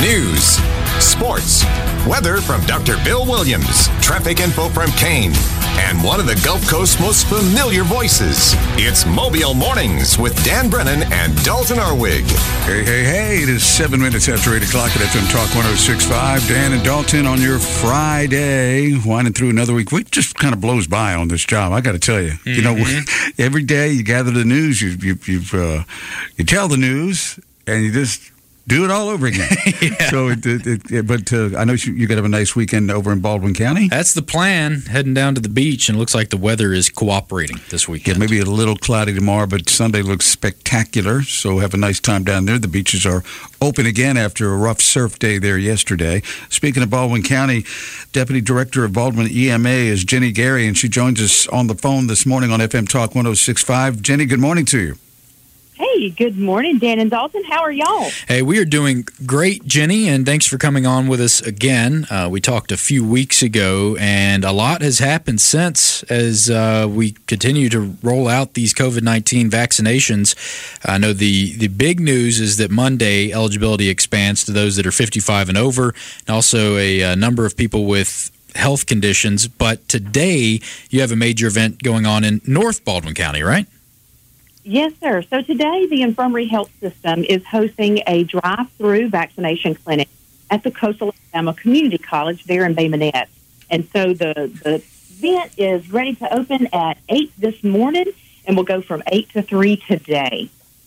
News, sports, weather from Dr. Bill Williams, traffic info from Kane, and one of the Gulf Coast's most familiar voices. It's Mobile Mornings with Dan Brennan and Dalton Arwig. Hey, it is 7 minutes after 8 o'clock at FM Talk 106.5. Dan and Dalton on your Friday, winding through another week. Week just kind of blows by on this job, I got to tell you. You know, every day you gather the news, you tell the news, and you just do it all over again. Yeah. So, I know you got to have a nice weekend over in Baldwin County. That's the plan, heading down to the beach, and it looks like the weather is cooperating this weekend. Yeah, maybe a little cloudy tomorrow, but Sunday looks spectacular, so have a nice time down there. The beaches are open again after a rough surf day there yesterday. Speaking of Baldwin County, Deputy Director of Baldwin EMA is Jenny Gary, and she joins us on the phone this morning on FM Talk 106.5. Jenny, good morning to you. Hey, good morning, Dan and Dalton. How are y'all? Hey, we are doing great, Jenny, and thanks for coming on with us again. We talked a few weeks ago, and a lot has happened since as we continue to roll out these COVID-19 vaccinations. I know the big news is that Monday eligibility expands to those that are 55 and over, and also a number of people with health conditions. But today, you have a major event going on in North Baldwin County, right? Yes, sir. So today, the Infirmary Health System is hosting a drive-through vaccination clinic at the Coastal Alabama Community College there in Bay Minette. And so the event is ready to open at 8 this morning, and will go from 8 to 3 today.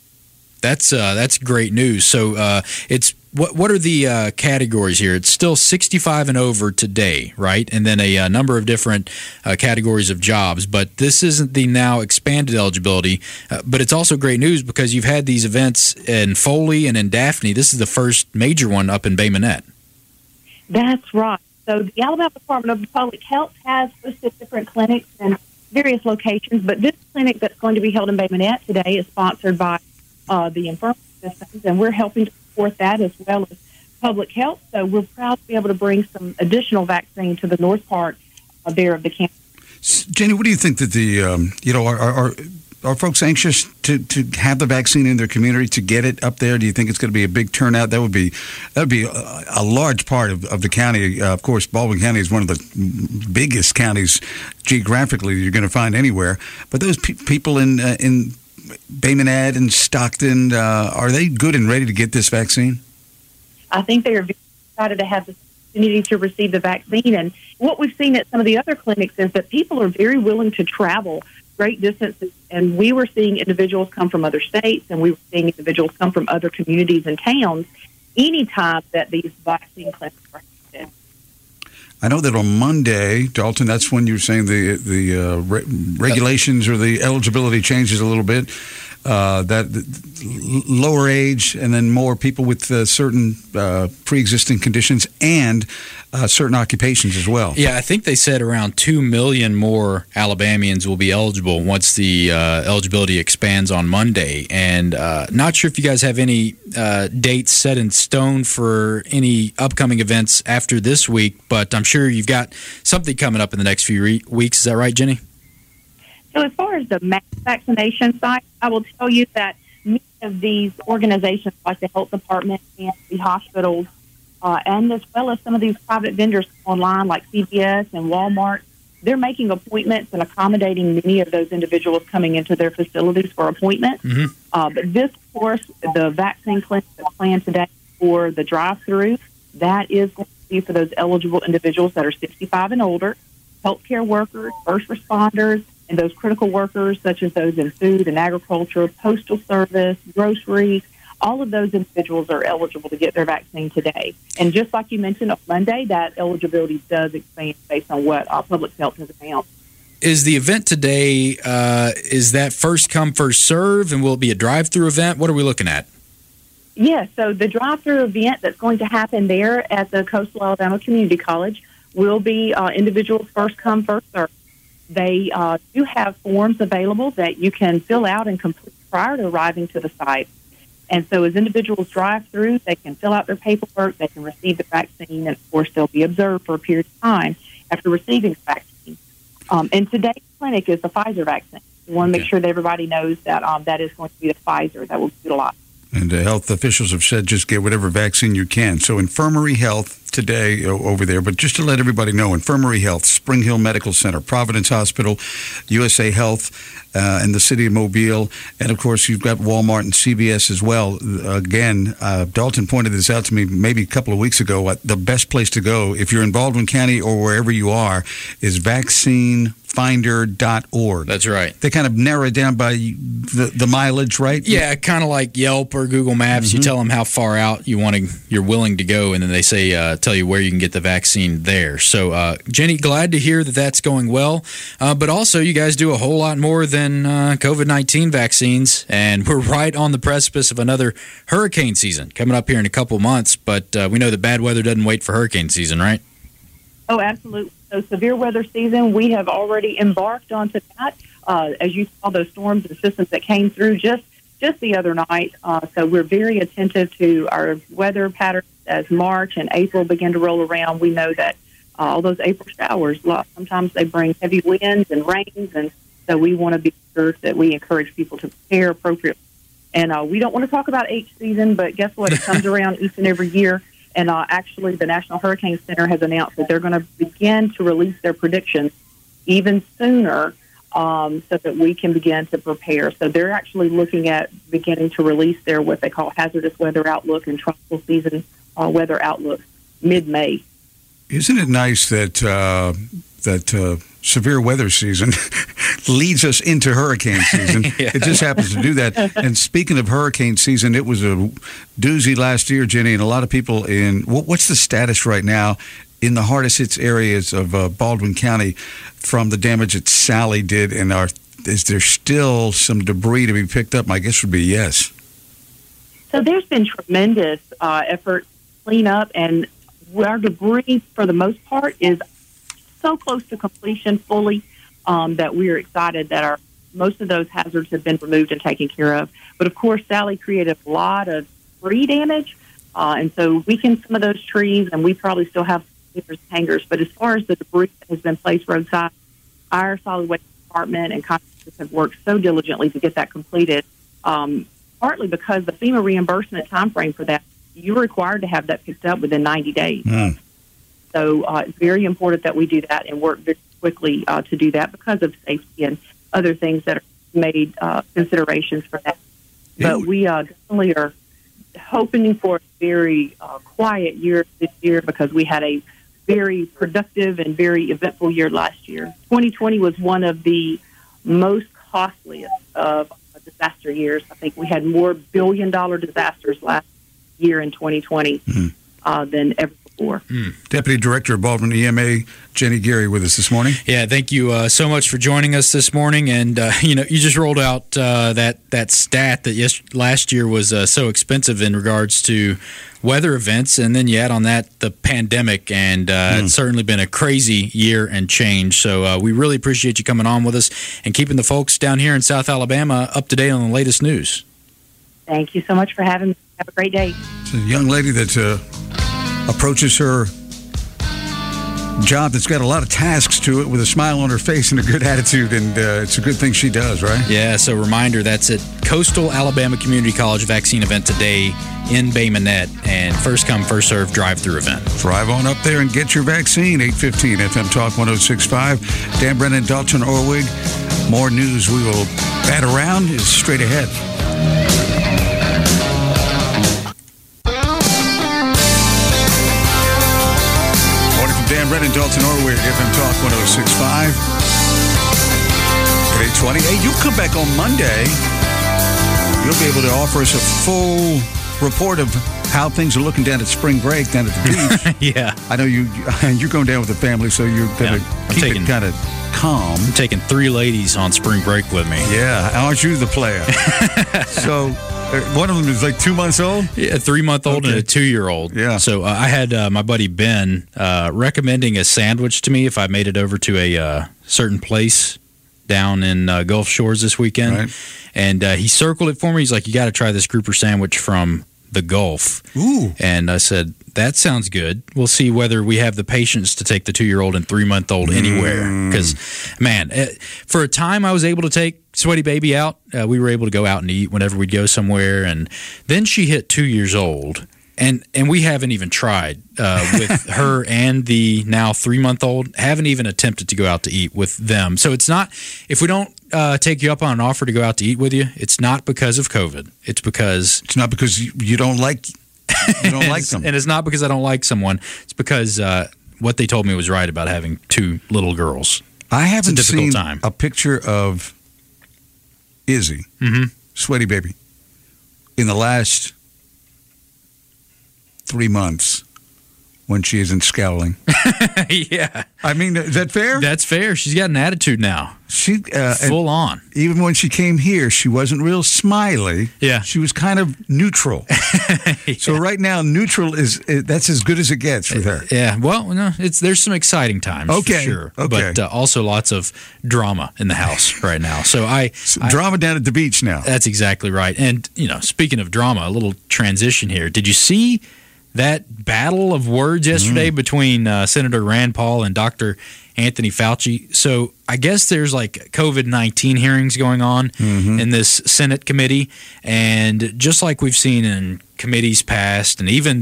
That's great news. So it's what are the categories here? It's still 65 and over today, right? And then a number of different categories of jobs. But this isn't the now expanded eligibility. But it's also great news because you've had these events in Foley and in Daphne. This is the first major one up in Bay Minette. That's right. So the Alabama Department of Public Health has hosted different clinics in various locations. But this clinic that's going to be held in Bay Minette today is sponsored by the Infirmary Systems, and we're helping to support that as well as public health. So we're proud to be able to bring some additional vaccine to the north part there of the campus. Jenny, what do you think that the are folks anxious to have the vaccine in their community, to get it up there? Do you think it's going to be a big turnout? That would be a large part of the county. Of course, Baldwin County is one of the biggest counties geographically you're going to find anywhere. But those people in Bay Minette and Stockton, are they good and ready to get this vaccine? I think they are very excited to have the opportunity to receive the vaccine. And what we've seen at some of the other clinics is that people are very willing to travel great distances. And we were seeing individuals come from other states, and we were seeing individuals come from other communities and towns anytime that these vaccine clinics are hosted. I know that on Monday, Dalton, that's when you're saying the regulations or the eligibility changes a little bit. That lower age and then more people with certain pre-existing conditions and certain occupations as well. Yeah, I think they said around 2 million more Alabamians will be eligible once the eligibility expands on Monday. And not sure if you guys have any dates set in stone for any upcoming events after this week, but I'm sure you've got something coming up in the next few weeks. Is that right, Jenny? So as far as the mass vaccination site, I will tell you that many of these organizations like the health department and the hospitals, and as well as some of these private vendors online like CVS and Walmart, they're making appointments and accommodating many of those individuals coming into their facilities for appointments. But this, of course, the vaccine clinic that's planned today for the drive-through, that is going to be for those eligible individuals that are 65 and older, healthcare workers, first responders, and those critical workers, such as those in food and agriculture, postal service, groceries, all of those individuals are eligible to get their vaccine today. And just like you mentioned on Monday, that eligibility does expand based on what our public health has announced. Is the event today, is that first come, first serve, and will it be a drive-through event? What are we looking at? Yes, so the drive-through event that's going to happen there at the Coastal Alabama Community College will be individuals first come, first serve. They do have forms available that you can fill out and complete prior to arriving to the site. And so as individuals drive through, they can fill out their paperwork, they can receive the vaccine, and of course they'll be observed for a period of time after receiving the vaccine. And today's clinic is the Pfizer vaccine. We want to make sure that everybody knows that that is going to be the Pfizer that will be utilized. And health officials have said just get whatever vaccine you can. So Infirmary Health today over there. But just to let everybody know, Infirmary Health, Spring Hill Medical Center, Providence Hospital, USA Health, and the city of Mobile. And, of course, you've got Walmart and CVS as well. Again, Dalton pointed this out to me maybe a couple of weeks ago. The best place to go, if you're in Baldwin County or wherever you are, is vaccinefinder.org. That's right. They kind of narrow it down by the mileage, right? Yeah, kind of like Yelp or Google Maps. You tell them how far out you're willing to go, and then they say tell you where you can get the vaccine there. So, Jenny, glad to hear that that's going well. But also, you guys do a whole lot more than COVID-19 vaccines, and we're right on the precipice of another hurricane season coming up here in a couple months. But we know that bad weather doesn't wait for hurricane season, right? Oh, absolutely. So severe weather season, we have already embarked onto that. As you saw, those storms and systems that came through just the other night. So we're very attentive to our weather patterns as March and April begin to roll around. We know that all those April showers, sometimes they bring heavy winds and rains, and so we want to be sure that we encourage people to prepare appropriately. And we don't want to talk about H season, but guess what? It comes around each and every year. And actually, the National Hurricane Center has announced that they're going to begin to release their predictions even sooner so that we can begin to prepare. So they're actually looking at beginning to release their what they call hazardous weather outlook and tropical season weather outlook mid-May. Isn't it nice that severe weather season leads us into hurricane season? Yeah. It just happens to do that. And speaking of hurricane season, it was a doozy last year, Jenny, and a lot of people in what's the status right now in the hardest hit areas of Baldwin County from the damage that Sally did? And is there still some debris to be picked up? My guess would be yes. So there's been tremendous effort to clean up, and our debris, for the most part, is so close to completion fully that we're excited that most of those hazards have been removed and taken care of. But, of course, Sally created a lot of tree damage, and so weakened some of those trees, and we probably still have hangers. But as far as the debris that has been placed roadside, our solid waste department and contractors have worked so diligently to get that completed, partly because the FEMA reimbursement time frame for that, you're required to have that picked up within 90 days. Mm. So it's very important that we do that and work very quickly to do that because of safety and other things that are made considerations for that. But we definitely are hoping for a very quiet year this year because we had a very productive and very eventful year last year. 2020 was one of the most costliest of disaster years. I think we had more billion-dollar disasters last year in 2020 than ever before. Deputy Director of Baldwin EMA, Jenny Geary, with us this morning. Yeah, thank you so much for joining us this morning. And you just rolled out that stat that last year was so expensive in regards to weather events, and then you add on that the pandemic, and it's certainly been a crazy year and change. So we really appreciate you coming on with us and keeping the folks down here in South Alabama up to date on the latest news. Thank you so much for having me. Have a great day. It's a young lady that approaches her job that's got a lot of tasks to it with a smile on her face and a good attitude, and it's a good thing she does, right? Yeah, so reminder, that's at Coastal Alabama Community College vaccine event today in Bay Minette, and first come, first serve drive-through event. Drive on up there and get your vaccine. 8:15 FM Talk 106.5. Dan Brennan, Dalton Orwig. More news we will bat around is straight ahead. Dan Brennan, Dalton Orwig, FM Talk 106.5 at 8:20. Hey, you'll come back on Monday. You'll be able to offer us a full report of how things are looking down at spring break down at the beach. Yeah. I know you're going down with the family, so you're going to keep it kind of calm. I'm taking 3 ladies on spring break with me. Yeah, aren't you the player? So one of them is like 2 months old? Yeah, a 3-month-old and a 2-year-old. Yeah. So I had my buddy Ben recommending a sandwich to me if I made it over to a certain place down in Gulf Shores this weekend. Right. And he circled it for me. He's like, you got to try this grouper sandwich from the Gulf. Ooh. And I said, That sounds good. We'll see whether we have the patience to take the 2-year-old and 3-month-old anywhere. Because, man, for a time I was able to take Sweaty Baby out. We were able to go out and eat whenever we'd go somewhere. And then she hit 2 years old. And we haven't even tried with her and the now 3-month-old. Haven't even attempted to go out to eat with them. So it's not, if we don't take you up on an offer to go out to eat with you, it's not because of COVID. It's not because you don't like them. And it's not because I don't like someone. It's because what they told me was right about having 2 little girls. I haven't seen a picture of Izzy, Sweaty Baby, in the last 3 months when she isn't scowling. Yeah. I mean, is that fair? That's fair. She's got an attitude now. She full on. Even when she came here, she wasn't real smiley. Yeah. She was kind of neutral. Yeah. So right now, neutral that's as good as it gets with her. Yeah. Well, no, there's some exciting times for sure. Okay. But also lots of drama in the house right now. So drama down at the beach now. That's exactly right. And, speaking of drama, a little transition here. Did you see that battle of words yesterday between Senator Rand Paul and Dr. Anthony Fauci? So I guess there's like COVID-19 hearings going on in this Senate committee, and just like we've seen in committees past, and even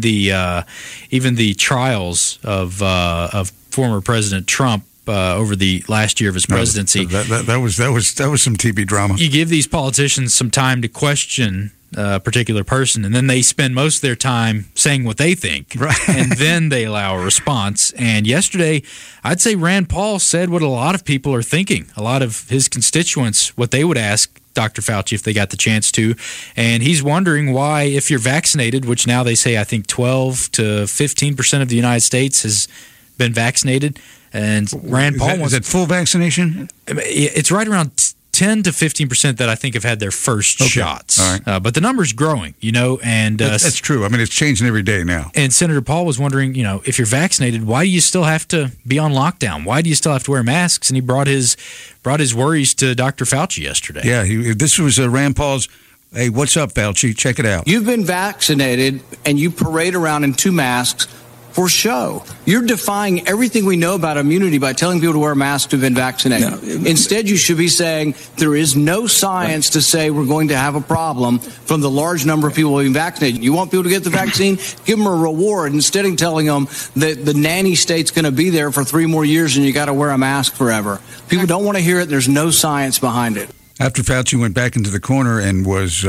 the trials of former President Trump over the last year of his presidency. That was some TV drama. You give these politicians some time to question a particular person, and then they spend most of their time saying what they think, right. And then they allow a response. And yesterday, I'd say Rand Paul said what a lot of people are thinking, a lot of his constituents, what they would ask Dr. Fauci if they got the chance to. And he's wondering why, if you're vaccinated, which now they say I think 12 to 15% of the United States has been vaccinated, and Rand Paul is that full vaccination? It's right around 10 to 15% that I think have had their first shots. All right. But the number's growing, and that's true. I mean, it's changing every day now. And Senator Paul was wondering, if you're vaccinated, why do you still have to be on lockdown? Why do you still have to wear masks? And he brought his worries to Dr. Fauci yesterday. Yeah, this was Rand Paul's. Hey, what's up, Fauci? Check it out. You've been vaccinated, and you parade around in 2 masks for show. You're defying everything we know about immunity by telling people to wear masks who've been vaccinated. No. Instead, you should be saying there is no science to say we're going to have a problem from the large number of people who have been vaccinated. You want people to get the vaccine? Give them a reward instead of telling them that the nanny state's going to be there for 3 more years and you got to wear a mask forever. People don't want to hear it. There's no science behind it. After Fauci went back into the corner and was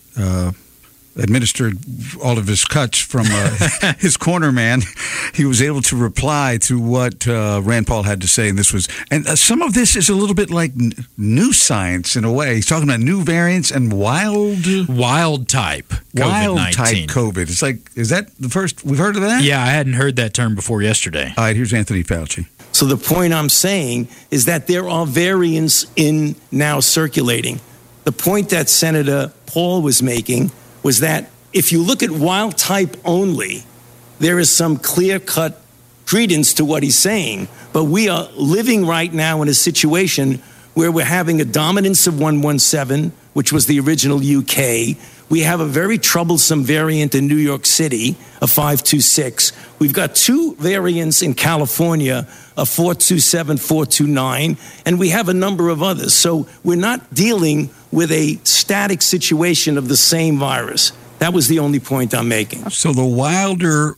administered all of his cuts from his corner man, he was able to reply to what Rand Paul had to say. And some of this is a little bit like new science in a way. He's talking about new variants and wild type COVID. It's like, is that the first we've heard of that? Yeah, I hadn't heard that term before yesterday. All right, here's Anthony Fauci. So the point I'm saying is that there are variants now circulating. The point that Senator Paul was making was that if you look at wild type only, there is some clear-cut credence to what he's saying. But we are living right now in a situation where we're having a dominance of 117, which was the original UK. We have a very troublesome variant in New York City, a 526. We've got 2 variants in California, a 427, 429, and we have a number of others. So we're not dealing with a static situation of the same virus. That was the only point I'm making. So the wilder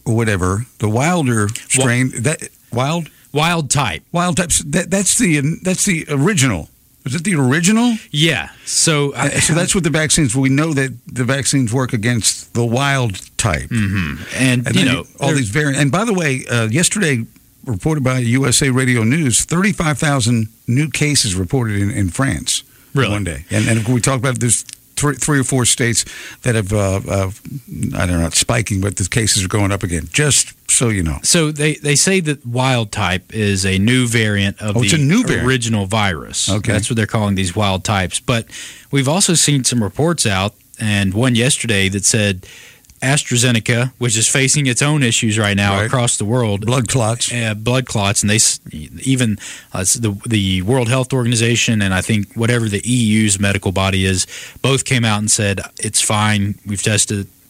strain, wild type. That's the original. Is it the original? Yeah. So that's what the vaccines. We know that the vaccines work against the wild type. Mm-hmm. And all these variants. And by the way, yesterday, reported by USA Radio News, 35,000 new cases reported in France. Really? One day. And we talked about there's 3 or 4 states that have, I don't know, not spiking, but the cases are going up again, just so you know. So they say that wild type is a new variant of the original virus. Okay. That's what they're calling these wild types. But we've also seen some reports out, and one yesterday that said AstraZeneca, which is facing its own issues right now across the world. Blood clots. And they even the World Health Organization and I think whatever the EU's medical body is, both came out and said it's fine. We've tested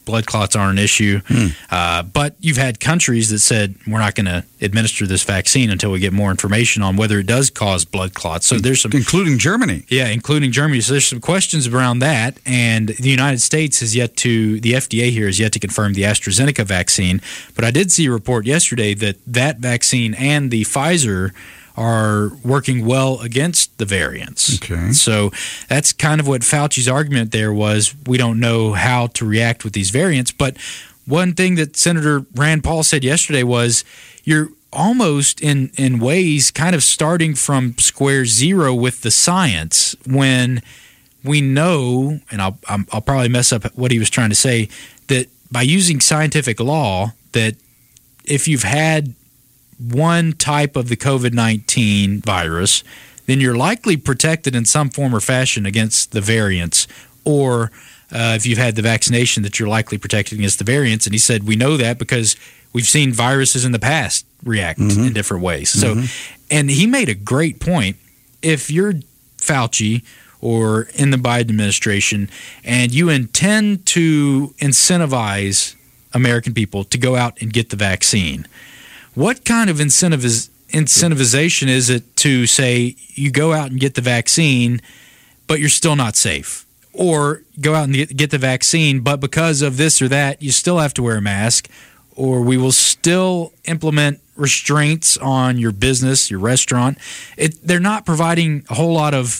blood clots aren't an issue. But you've had countries that said we're not going to administer this vaccine until we get more information on whether it does cause blood clots. So there's some, including Germany. Yeah, including Germany. So there's some questions around that. And the United States the FDA here has yet to confirm the AstraZeneca vaccine. But I did see a report yesterday that vaccine and the Pfizer are working well against the variants. Okay. So that's kind of what Fauci's argument there was. We don't know how to react with these variants. But one thing that Senator Rand Paul said yesterday was you're almost in ways kind of starting from square zero with the science when we know, and I'll probably mess up what he was trying to say, that by using scientific law, that if you've had one type of the COVID-19 virus, then you're likely protected in some form or fashion against the variants, or if you've had the vaccination, that you're likely protected against the variants. And he said, we know that because we've seen viruses in the past react in different ways. So, and he made a great point. If you're Fauci or in the Biden administration and you intend to incentivize American people to go out and get the vaccine, what kind of incentivization is it to say you go out and get the vaccine, but you're still not safe? Or go out and get the vaccine, but because of this or that, you still have to wear a mask, or we will still implement restraints on your business, your restaurant. They're not providing a whole lot of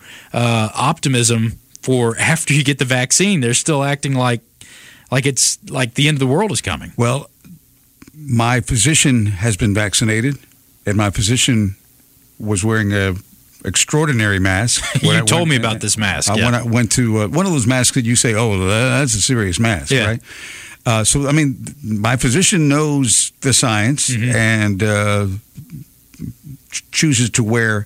optimism for after you get the vaccine. They're still acting like it's like the end of the world is coming. Well, my physician has been vaccinated, and my physician was wearing a extraordinary mask. You told me about this mask. When I went to one of those masks that you say, oh, that's a serious mask, right? So, I mean, my physician knows the science and chooses to wear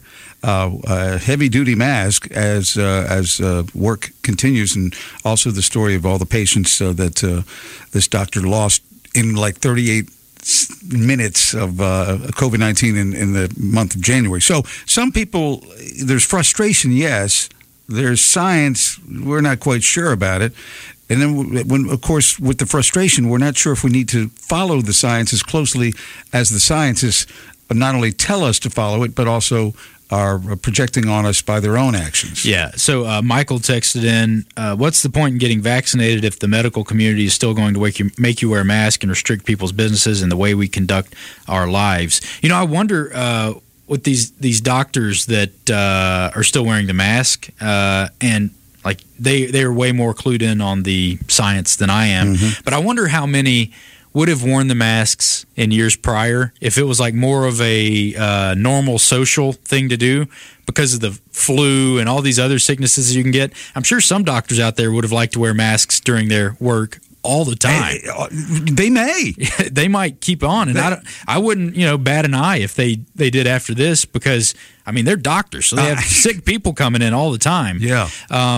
a heavy-duty mask as work continues, and also the story of all the patients that this doctor lost in like 38 minutes of COVID-19 in the month of January. So some people, there's frustration, yes. There's science, we're not quite sure about it. And then, when, of course, with the frustration, we're not sure if we need to follow the science as closely as the scientists not only tell us to follow it, but also are projecting on us by their own actions. Yeah. So Michael texted in, what's the point in getting vaccinated if the medical community is still going to make you wear a mask and restrict people's businesses and the way we conduct our lives? You know, I wonder with these doctors that are still wearing the mask and like they are way more clued in on the science than I am. But I wonder how many would have worn the masks in years prior if it was like more of a normal social thing to do because of the flu and all these other sicknesses you can get. I'm sure some doctors out there would have liked to wear masks during their work all the time. They may. They might keep on, and I wouldn't, bat an eye if they did after this, because I mean they're doctors, so they have sick people coming in all the time. Yeah.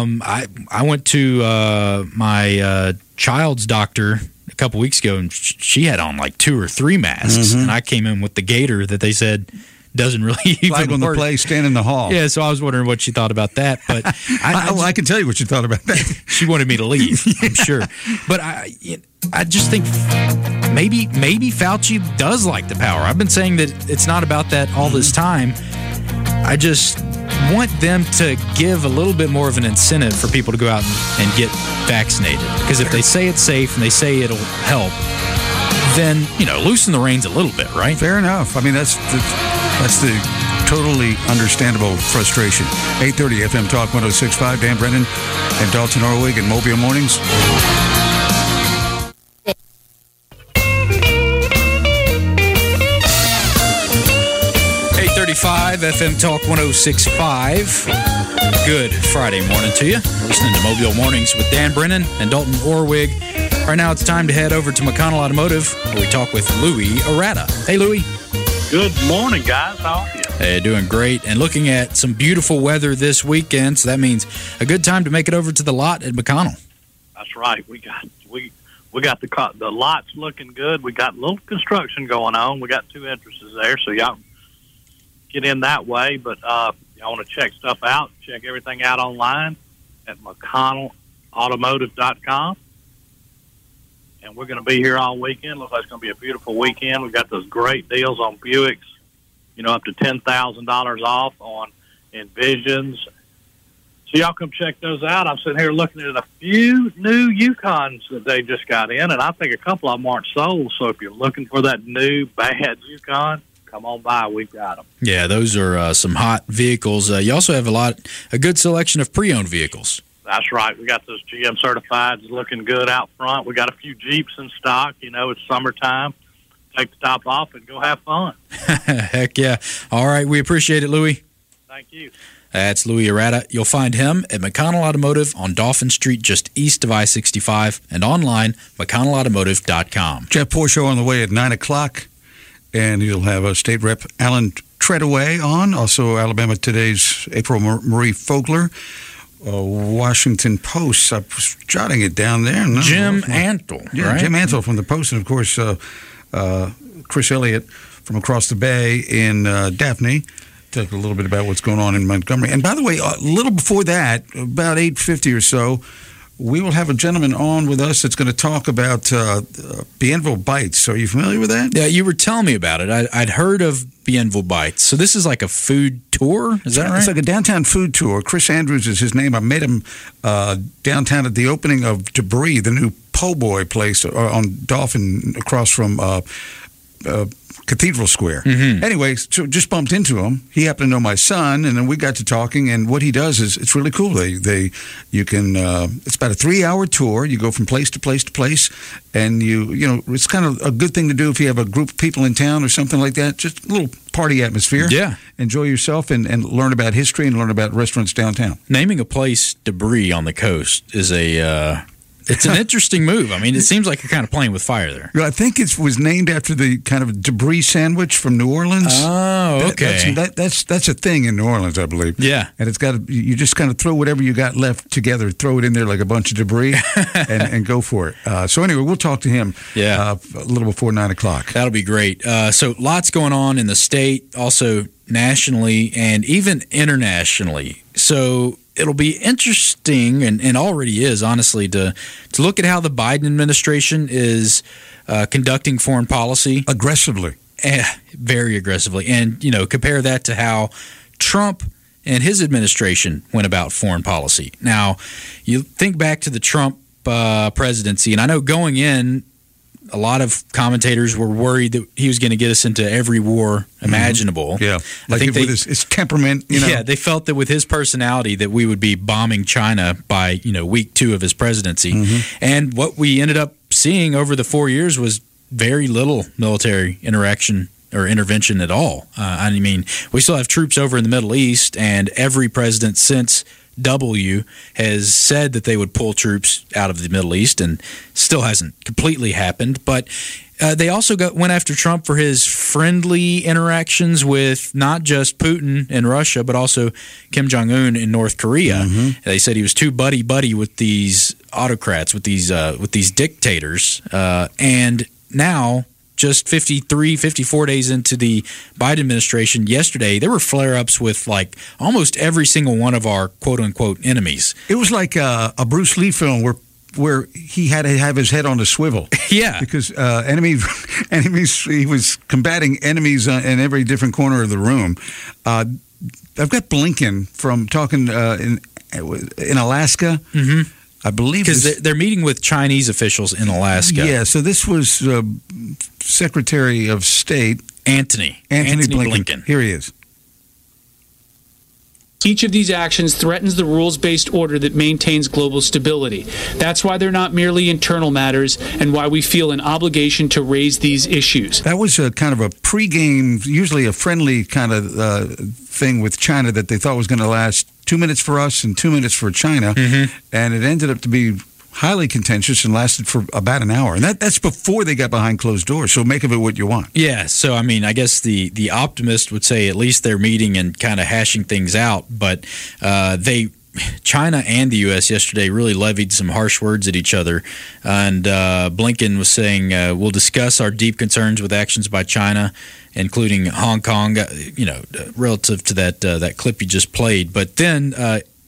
I went to my child's doctor a couple weeks ago, and she had on like 2 or 3 masks, and I came in with the gaiter that they said doesn't really even flag on work. The play, stand in the hall. Yeah, so I was wondering what she thought about that, but I can tell you what she thought about that. She wanted me to leave, I'm sure. But I just think maybe Fauci does like the power. I've been saying that it's not about that all this time. I just want them to give a little bit more of an incentive for people to go out and get vaccinated. Because if they say it's safe and they say it'll help, then, loosen the reins a little bit, right? Fair enough. I mean, that's the totally understandable frustration. 830 FM Talk 106.5, Dan Brennan and Dalton Orwig and Mobile Mornings. FM Talk 106.5. Good Friday morning to you. Listening to Mobile Mornings with Dan Brennan and Dalton Orwig. Right now it's time to head over to McConnell Automotive, where we talk with Louis Arata. Hey, Louis. Good morning, guys. How are you? Hey, doing great. And looking at some beautiful weather this weekend, so that means a good time to make it over to the lot at McConnell. That's right. We got the lots looking good. We got a little construction going on. We got 2 entrances there, so y'all get in that way. But y'all want to check stuff out, check everything out online at McConnellAutomotive.com. and we're going to be here all weekend. Looks like it's going to be a beautiful weekend. We've got those great deals on Buicks, up to $10,000 off on Envisions. So y'all come check those out. I'm sitting here looking at a few new Yukons that they just got in, and I think a couple of them aren't sold. So if you're looking for that new bad Yukon, come on by. We've got them. Yeah, those are some hot vehicles. You also have a good selection of pre-owned vehicles. That's right. We got those GM certifieds looking good out front. We got a few Jeeps in stock. It's summertime. Take the top off and go have fun. Heck yeah. All right. We appreciate it, Louis. Thank you. That's Louis Arata. You'll find him at McConnell Automotive on Dauphin Street, just east of I-65, and online, McConnellAutomotive.com. Jeff Porsche on the way at 9 o'clock, and you'll have State Rep Alan Treadaway on. Also, Alabama Today's April Marie Fogler. Washington Post. I was jotting it down there. Jim Antle. Yeah, right? Jim Antle from the Post, and, of course, Chris Elliott from across the bay in Daphne. Talk a little bit about what's going on in Montgomery. And by the way, a little before that, about 8:50 or so, we will have a gentleman on with us that's going to talk about Bienville Bites. Are you familiar with that? Yeah, you were telling me about it. I'd heard of Bienville Bites. So this is like a food tour? Is that right? It's like a downtown food tour. Chris Andrews is his name. I met him downtown at the opening of Debris, the new po' boy place on Dauphin across from Cathedral Square. Mm-hmm. Anyway, so just bumped into him. He happened to know my son, and then we got to talking. And what he does is it's really cool. It's about a 3-hour tour. You go from place to place to place, and it's kind of a good thing to do if you have a group of people in town or something like that. Just a little party atmosphere. Yeah, enjoy yourself and learn about history and learn about restaurants downtown. Naming a place Debris on the coast is it's an interesting move. I mean, it seems like you're kind of playing with fire there. I think it was named after the kind of debris sandwich from New Orleans. Oh, okay. That's a thing in New Orleans, I believe. Yeah. And you just kind of throw whatever you got left together, throw it in there like a bunch of debris, and go for it. So anyway, we'll talk to him a little before 9 o'clock. That'll be great. So lots going on in the state, also nationally, and even internationally. So it'll be interesting, and already is, honestly, to look at how the Biden administration is conducting foreign policy. Aggressively. Very aggressively. And, compare that to how Trump and his administration went about foreign policy. Now, you think back to the Trump presidency, and I know going in, a lot of commentators were worried that he was going to get us into every war imaginable. Mm-hmm. Yeah, like with his temperament. Yeah, they felt that with his personality that we would be bombing China by week 2 of his presidency. Mm-hmm. And what we ended up seeing over the 4 years was very little military interaction or intervention at all. I mean, we still have troops over in the Middle East, and every president since W has said that they would pull troops out of the Middle East, and still hasn't completely happened. But they also went after Trump for his friendly interactions with not just Putin in Russia, but also Kim Jong-un in North Korea. Mm-hmm. They said he was too buddy-buddy with these autocrats, with these dictators. And now, just 54 days into the Biden administration, yesterday, there were flare-ups with almost every single one of our quote-unquote enemies. It was like a Bruce Lee film where he had to have his head on a swivel. Yeah. Because enemies, he was combating enemies in every different corner of the room. I've got Blinken from talking in Alaska. Mm-hmm. I believe because they're meeting with Chinese officials in Alaska. Yeah, so this was Secretary of State Anthony Blinken. Here he is. Each of these actions threatens the rules-based order that maintains global stability. That's why they're not merely internal matters, and why we feel an obligation to raise these issues. That was a kind of a pregame, usually a friendly kind of thing with China that they thought was going to last 2 minutes for us and 2 minutes for China, mm-hmm. and it ended up to be highly contentious and lasted for about an hour. And that's before they got behind closed doors. So make of it what you want. Yeah. So, I mean, I guess the optimist would say at least they're meeting and kind of hashing things out. But China and the U.S. yesterday really levied some harsh words at each other. And Blinken was saying, we'll discuss our deep concerns with actions by China, including Hong Kong, relative to that clip you just played. But then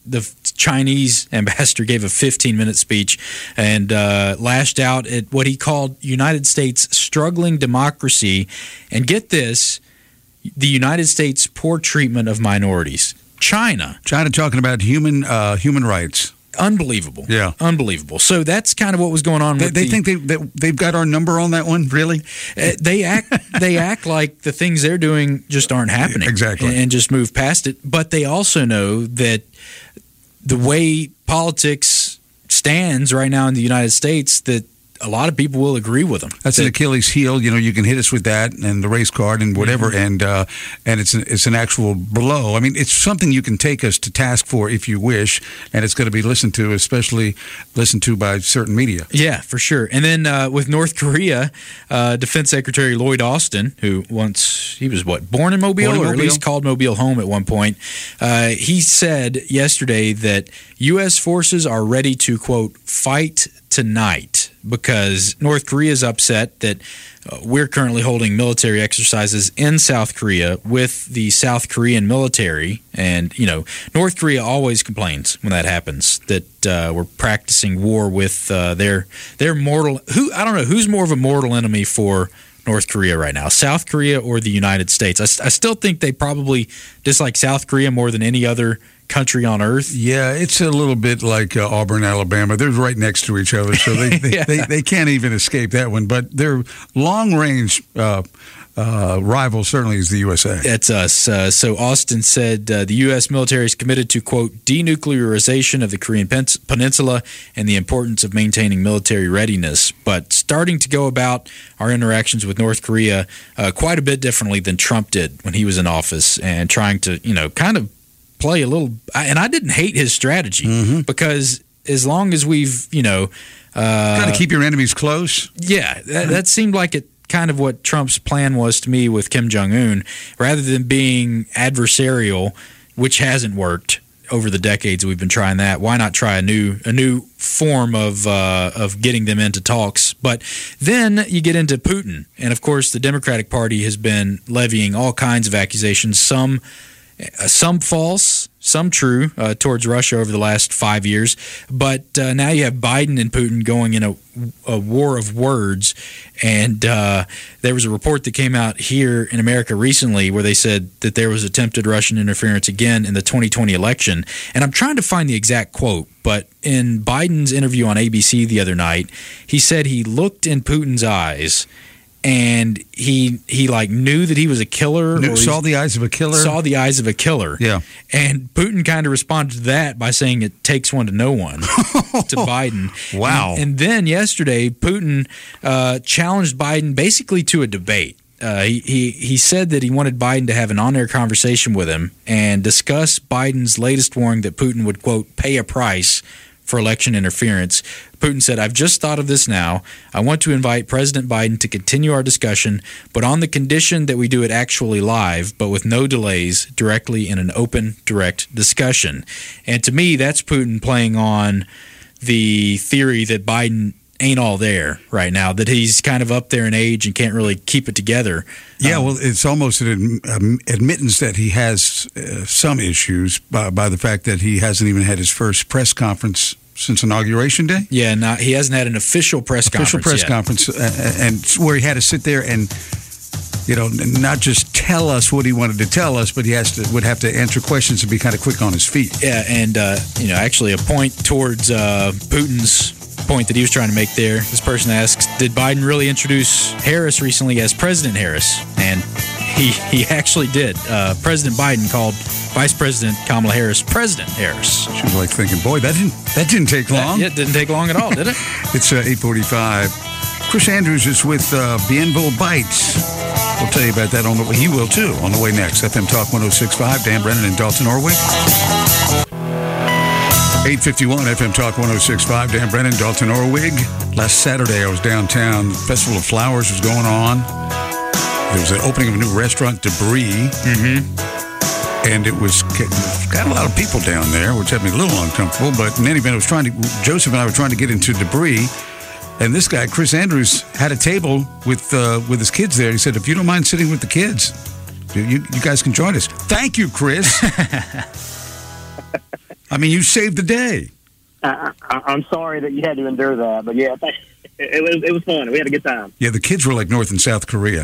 the Chinese ambassador gave a 15-minute speech and lashed out at what he called United States struggling democracy. And get this, the United States' poor treatment of minorities. China talking about human rights. Unbelievable. Yeah. Unbelievable. So that's kind of what was going on. They think they've got our number on that one, really? They act like the things they're doing just aren't happening. Exactly. And just move past it. But they also know that the way politics stands right now in the United States, that a lot of people will agree with them. That's an Achilles heel. You can hit us with that and the race card and whatever, and it's an actual blow. I mean, it's something you can take us to task for if you wish, and it's going to be listened to, especially listened to by certain media. Yeah, for sure. And then with North Korea, Defense Secretary Lloyd Austin, who he was born in Mobile, or at least called Mobile home at one point, he said yesterday that U.S. forces are ready to, quote, fight tonight, because North Korea is upset that we're currently holding military exercises in South Korea with the South Korean military. And, North Korea always complains when that happens, that we're practicing war with their mortal... I don't know, who's more of a mortal enemy for North Korea right now, South Korea or the United States? I still think they probably dislike South Korea more than any other country on earth. Yeah, it's a little bit like Auburn, Alabama. They're right next to each other, so they can't even escape that one. But their long-range rival certainly is the USA. That's us. So Austin said the U.S. military is committed to, quote, denuclearization of the Korean Peninsula and the importance of maintaining military readiness, but starting to go about our interactions with North Korea quite a bit differently than Trump did when he was in office, and trying to, kind of play a little. And I didn't hate his strategy, because as long as we've, got to keep your enemies close. Yeah, that seemed like it. Kind of what Trump's plan was to me with Kim Jong-un, rather than being adversarial, which hasn't worked over the decades we've been trying that. Why not try a new form of getting them into talks? But then you get into Putin, and of course the Democratic Party has been levying all kinds of accusations, some false, some true, towards Russia over the last 5 years. But now you have Biden and Putin going in a war of words. And there was a report that came out here in America recently where they said that there was attempted Russian interference again in the 2020 election. And I'm trying to find the exact quote, but in Biden's interview on ABC the other night, he said he looked in Putin's eyes and he knew that he was a killer. Saw the eyes of a killer. Saw the eyes of a killer. Yeah. And Putin kind of responded to that by saying it takes one to know one to Biden. Wow. And then yesterday, Putin challenged Biden basically to a debate. He said that he wanted Biden to have an on-air conversation with him and discuss Biden's latest warning that Putin would, quote, pay a price for election interference. Putin said, "I've just thought of this now. I want to invite President Biden to continue our discussion, but on the condition that we do it actually live, but with no delays, directly in an open, direct discussion." And to me, that's Putin playing on the theory that Biden ain't all there right now, that he's kind of up there in age and can't really keep it together. Yeah, well, it's almost an admittance that he has some issues by the fact that he hasn't even had his first press conference since Inauguration Day. Yeah, he hasn't had an official press conference yet. And where he had to sit there and, not just tell us what he wanted to tell us, but he would have to answer questions and be kind of quick on his feet. Yeah, and, actually a point towards Putin's point that he was trying to make there. This person asks, did Biden really introduce Harris recently as President Harris? And he actually did. President Biden called Vice President Kamala Harris President Harris. She was like thinking, boy, that didn't take long. It didn't take long at all, did it? It's 8:45. Chris Andrews is with Bienville Bites. We'll tell you about that he will too, on the way next. FM Talk 106.5, Dan Brennan and Dalton Orwig. 8:51 FM Talk 106.5, Dan Brennan, Dalton Orwig. Last Saturday I was downtown. The Festival of Flowers was going on. There was an opening of a new restaurant, Debris. And it was got a lot of people down there, which had me a little uncomfortable. But in any event, Joseph and I were trying to get into Debris. And this guy, Chris Andrews, had a table with his kids there. He said, if you don't mind sitting with the kids, you guys can join us. Thank you, Chris. I mean, you saved the day. I'm sorry that you had to endure that, but yeah, it was fun. We had a good time. Yeah, the kids were like North and South Korea.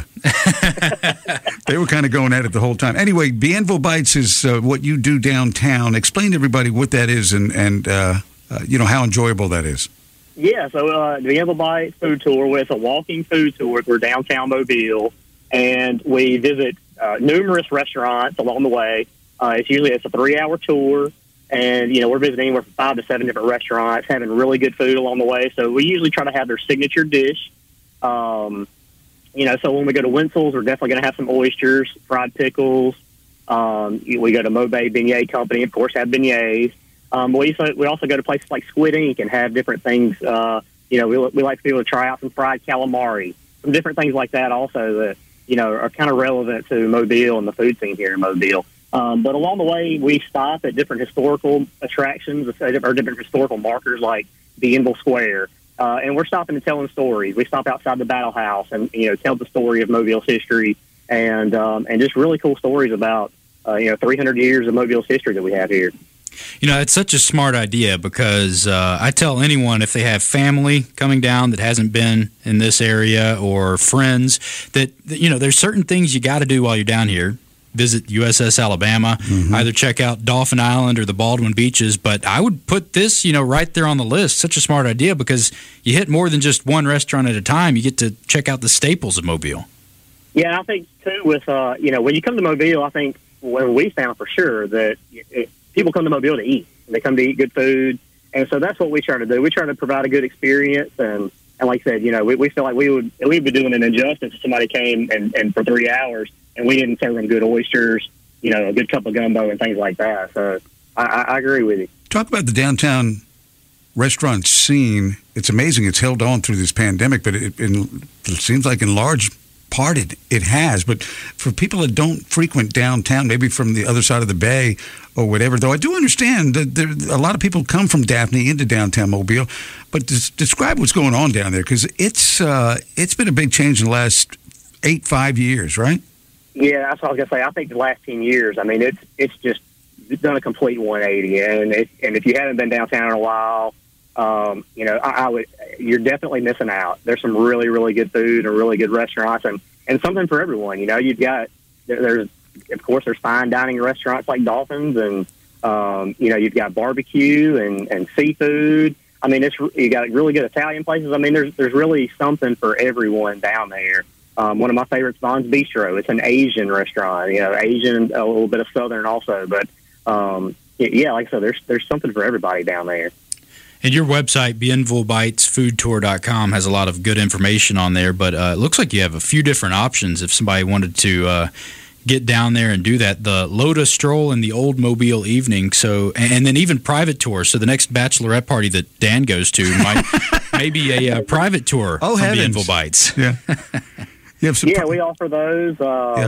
They were kind of going at it the whole time. Anyway, Bienville Bites is what you do downtown. Explain to everybody what that is and how enjoyable that is. Yeah, so the Bienville Bites food tour, it's a walking food tour. We're downtown Mobile, and we visit numerous restaurants along the way. It's a 3-hour tour. And, we're visiting anywhere from 5 to 7 different restaurants, having really good food along the way. So we usually try to have their signature dish. So when we go to Winsel's, we're definitely going to have some oysters, fried pickles. We go to Mobay Beignet Company, of course, have beignets. We also go to places like Squid Ink and have different things. We like people to try out some fried calamari, some different things like that also that, are kind of relevant to Mobile and the food scene here in Mobile. But along the way, we stop at different historical attractions or different historical markers like Bienville Square. And we're stopping and telling stories. We stop outside the Battle House and, tell the story of Mobile's history and just really cool stories about, 300 years of Mobile's history that we have here. It's such a smart idea because I tell anyone if they have family coming down that hasn't been in this area or friends that there's certain things you got to do while you're down here. Visit USS Alabama, either check out Dauphin Island or the Baldwin Beaches. But I would put this, right there on the list. Such a smart idea because you hit more than just one restaurant at a time. You get to check out the staples of Mobile. Yeah, I think, too, with, when you come to Mobile, I think when we found for sure that people come to Mobile to eat. They come to eat good food. And so that's what we try to do. We try to provide a good experience. And like I said, we feel like we'd be doing an injustice if somebody came and for 3 hours and we didn't serve them good oysters, a good cup of gumbo and things like that. So I agree with you. Talk about the downtown restaurant scene. It's amazing. It's held on through this pandemic, but it seems like in large part it has. But for people that don't frequent downtown, maybe from the other side of the bay or whatever, though I do understand that a lot of people come from Daphne into downtown Mobile. But describe what's going on down there because it's been a big change in the last 5 years, right? Yeah, that's what I was going to say. I think the last 10 years, I mean, it's just done a complete 180. And if you haven't been downtown in a while, you're definitely missing out. There's some really, really good food and really good restaurants and something for everyone. There's fine dining restaurants like Dolphins and, you've got barbecue and seafood. I mean, you got really good Italian places. I mean, there's really something for everyone down there. One of my favorites, Vaughn's Bistro. It's an Asian restaurant, Asian, a little bit of Southern also. But, like I said, there's something for everybody down there. And your website, BienvilleBitesFoodTour.com, has a lot of good information on there. But it looks like you have a few different options if somebody wanted to get down there and do that. The Loda Stroll and the Old Mobile Evening. So, and then even private tours. So the next bachelorette party that Dan goes to might be a private tour from Bienville Bites. Yeah. We offer those.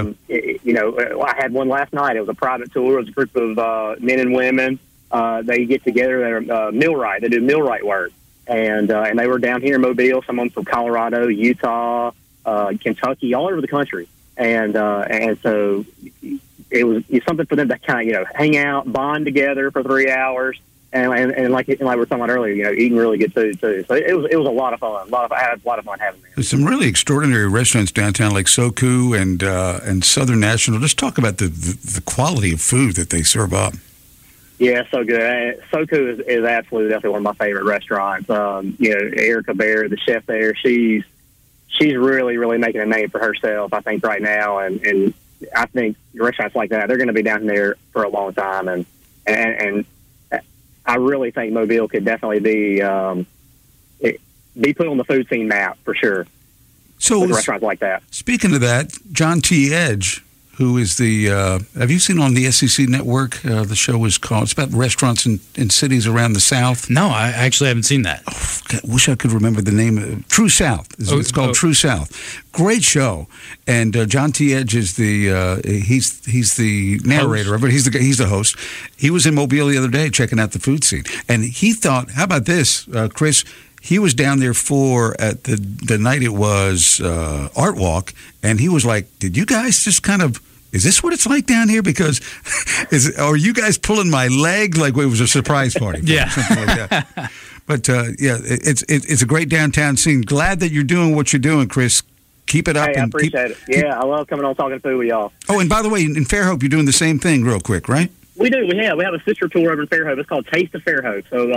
I had one last night. It was a private tour. It was a group of men and women. They get together. They're millwright. They do millwright work, and they were down here in Mobile. Someone from Colorado, Utah, Kentucky, all over the country, and so it's something for them to kind of hang out, bond together for 3 hours. And like we were talking about earlier, eating really good food too. So it was a lot of fun. I had a lot of fun having there. There's some really extraordinary restaurants downtown, like Soku and Southern National. Just talk about the quality of food that they serve up. Yeah, so good. Soku is absolutely definitely one of my favorite restaurants. Erica Bear, the chef there, she's really, really making a name for herself, I think, right now. And I think restaurants like that, they're going to be down there for a long time. And I really think Mobile could definitely be put on the food scene map for sure. So with restaurants like that. Speaking of that, John T. Edge, who is have you seen on the SEC network? The show is called, it's about restaurants in cities around the South. No, I actually haven't seen that. Oh, God, wish I could remember the name. True South. It's called True South. Great show. And John T. Edge is he's the narrator of it. He's the host. He was in Mobile the other day checking out the food scene. And he thought, how about this, Chris? He was down there at the night it was Art Walk, and he was like, did you guys just kind of is this what it's like down here? Because are you guys pulling my leg like it was a surprise party? Yeah. Something like that. But, it's a great downtown scene. Glad that you're doing what you're doing, Chris. Keep it up. Hey, I appreciate it. Yeah, I love coming on talking food with y'all. Oh, and by the way, in Fairhope, you're doing the same thing real quick, right? We do. We have a sister tour over in Fairhope. It's called Taste of Fairhope. So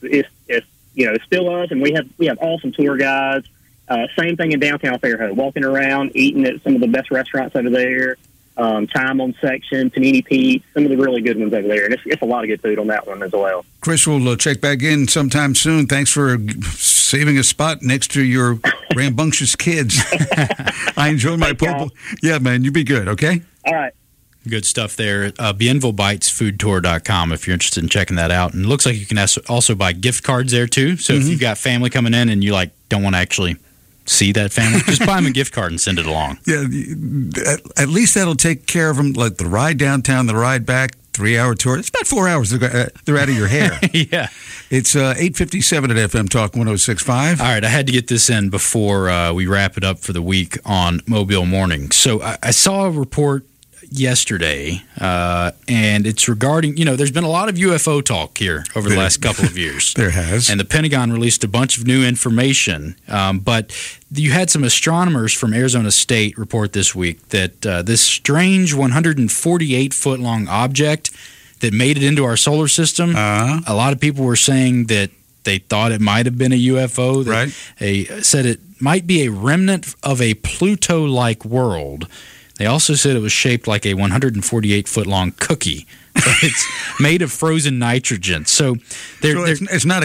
it's still us, and we have awesome tour guides. Same thing in downtown Fairhope. Walking around, eating at some of the best restaurants over there. Time on Section, Panini Pete, some of the really good ones over there. And it's a lot of good food on that one as well. Chris, we'll check back in sometime soon. Thanks for saving a spot next to your rambunctious kids. I enjoyed my pool. Yeah, man, you be good, okay? All right. Good stuff there. BienvilleBitesFoodTour.com if you're interested in checking that out. And it looks like you can also buy gift cards there, too. So if you've got family coming in and you don't want to actually see that family, just buy them a gift card and send it along. Yeah, at least that'll take care of them, like the ride downtown, the ride back, 3-hour tour. It's about 4 hours. They're out of your hair. Yeah. It's 8:57 at FM Talk 106.5. All right, I had to get this in before we wrap it up for the week on Mobile Morning. So I saw a report yesterday, and it's regarding, there's been a lot of UFO talk here over the last couple of years. There has. And the Pentagon released a bunch of new information, but you had some astronomers from Arizona State report this week that this strange 148-foot-long object that made it into our solar system, a lot of people were saying that they thought it might have been a UFO. Right. They said it might be a remnant of a Pluto-like world. They also said it was shaped like a 148-foot-long cookie. It's made of frozen nitrogen. So it's not a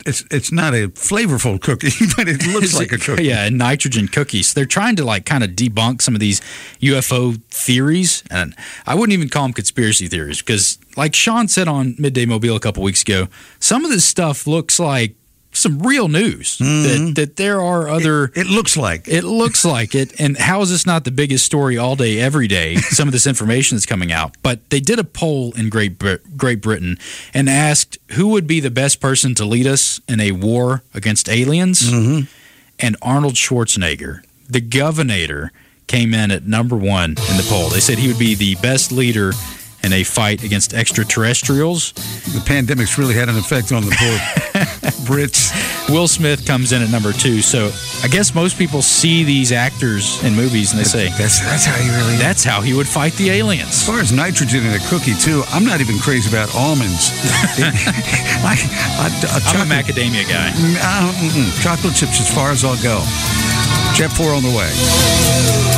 flavorful cookie, but it looks like a cookie. Yeah, a nitrogen cookie. So they're trying to kind of debunk some of these UFO theories, and I wouldn't even call them conspiracy theories because, like Sean said on Midday Mobile a couple weeks ago, some of this stuff looks like some real news that there are other. It looks like it. And how is this not the biggest story all day, every day? Some of this information that's coming out. But they did a poll in Great Britain and asked who would be the best person to lead us in a war against aliens. And Arnold Schwarzenegger, the Governator, came in at number 1 in the poll. They said he would be the best leader in a fight against extraterrestrials. The pandemic's really had an effect on the poor Brits. Will Smith comes in at number 2. So I guess most people see these actors in movies and they say, that's how he really is. That's how he would fight the aliens. As far as nitrogen in a cookie, too, I'm not even crazy about almonds. I'm a macadamia guy. Chocolate chips as far as I'll go. Jet 4 on the way.